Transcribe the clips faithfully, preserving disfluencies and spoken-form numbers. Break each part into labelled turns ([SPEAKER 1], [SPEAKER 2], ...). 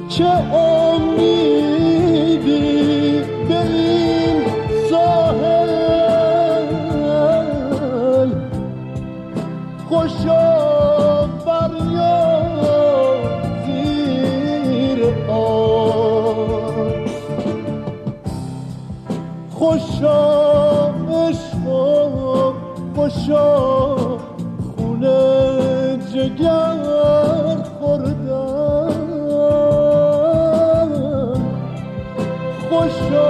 [SPEAKER 1] چه امیدی به این ساحل، خوشا فریاد زیر آب، خوشا عشقا، خوشا خونه جگر خوردن، خوشا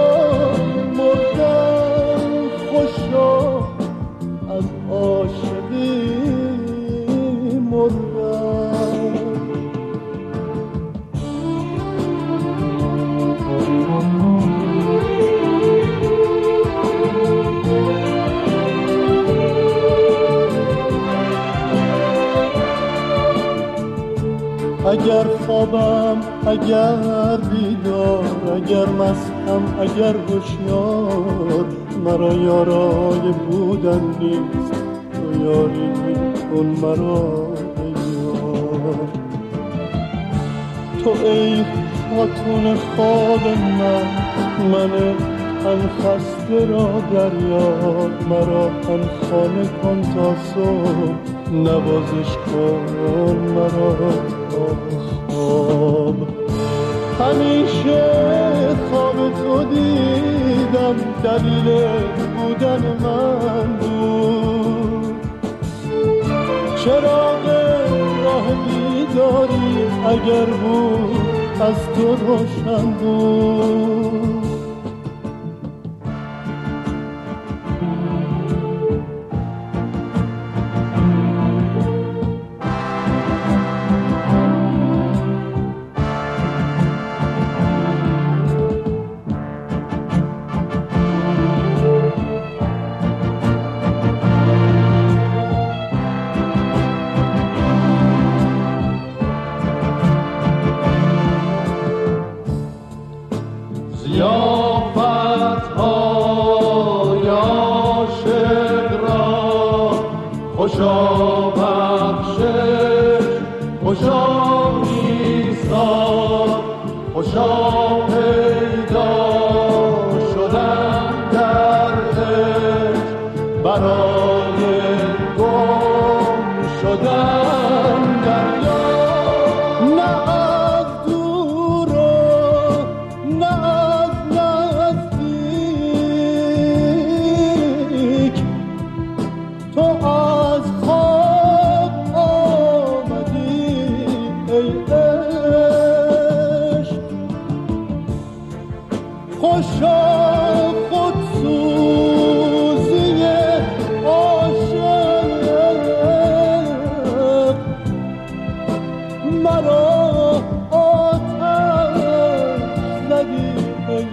[SPEAKER 1] مردن، خوشا از عاشقی مردن. اگر خوابم، اگر بیدار، اگر مستم، اگر هوشیار، مرا یارای بودن نیست، تو یاری کن مرا ای یار. تو ای خاتون خواب من، من تن خسته را دریاب، مرا تن خانه کن تا صبح، نوازش کن مرا تا خواب. همیشه خواب تو دیدم، دلیل بودن من بود، چراغ راه بیداری اگر بود از تو روشن بود.
[SPEAKER 2] خوشا بخشش، خوشا ایثار، خوشا پیدا شدن در عشق، برای گم شدن در یاد.
[SPEAKER 1] نه از دور و نه از نزدیک، تو از خواب آمدی ای عشق. خوشا خودسوزی عاشق، مرا آتش زدی ای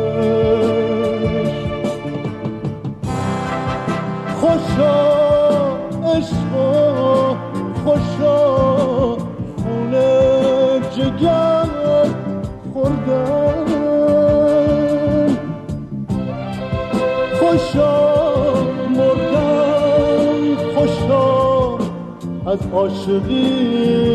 [SPEAKER 1] عشق. خوشا عشقا، خوشا خونه جگر خوردن، خوشا مردن، خوشا از عاشقی